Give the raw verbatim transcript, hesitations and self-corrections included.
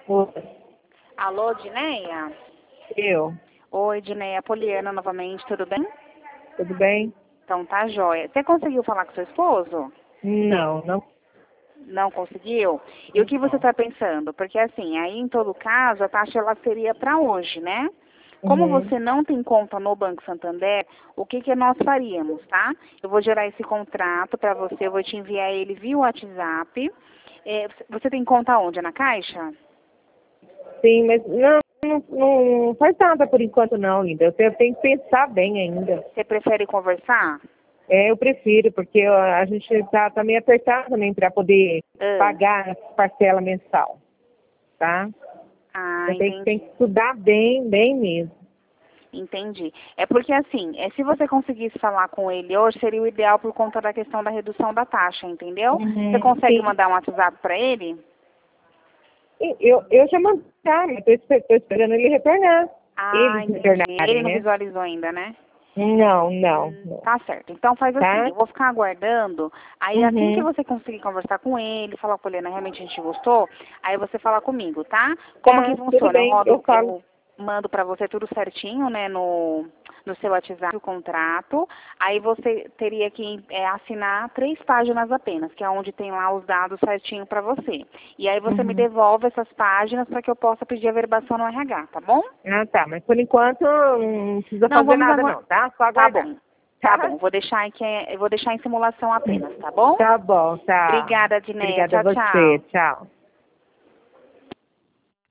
Oi, Alô, Dineia? eu, Oi, Dineia, Poliana novamente, tudo bem? tudo bem? Então tá jóia. Você conseguiu falar com seu esposo? Não, não, Não conseguiu? E o que você não. está pensando? Porque assim, aí em todo caso, a taxa ela seria para hoje, né? Como Uhum. você não tem conta no Banco Santander, o que, que nós faríamos, tá? Eu vou gerar esse contrato para você, eu vou te enviar ele via WhatsApp. É, você tem conta onde? Na Caixa? Sim, mas não, não, não faz nada por enquanto não, linda. Eu tenho, eu tenho que pensar bem ainda. Você prefere conversar? É, eu prefiro, porque eu- a gente tá, tá meio apertado também para poder Ah, pagar a parcela mensal, tá? ah, Eu tenho, que- tenho entendi. que estudar bem, bem mesmo. Entendi. É porque assim, é, se você conseguisse falar com ele hoje, seria o ideal por conta da questão da redução da taxa, entendeu? Você Uhum. consegue Sim. mandar um WhatsApp para ele? E Eu, eu já mandei, estou esperando ele retornar. Ah, Eles entendi. Ele retornarem, não né? visualizou ainda, né? Não, não, Hum, não. tá certo. Então faz assim, Tá? eu vou ficar aguardando. Aí assim que Uhum. você conseguir conversar com ele, falar com ele, "Helena, realmente a gente gostou", aí você fala comigo, tá? Como que Tá, tudo funciona? Eu bem, eu rodo, falo. eu mando pra você tudo certinho, né, no, no seu WhatsApp o contrato. Aí você teria que é, assinar três páginas apenas, que é onde tem lá os dados certinho pra você. E aí você me Uhum. devolve essas páginas para que eu possa pedir a verbação no R H, tá bom? Ah, tá, mas por enquanto não precisa Não, fazer vamos nada aguardar. não, tá? Só Tá aguardar. bom. Tá Tá? bom. Vou deixar aqui, eu vou deixar em simulação apenas, tá bom? Tá bom, tá. Obrigada, Dineia. Obrigada a Tchau, você, tchau. tchau.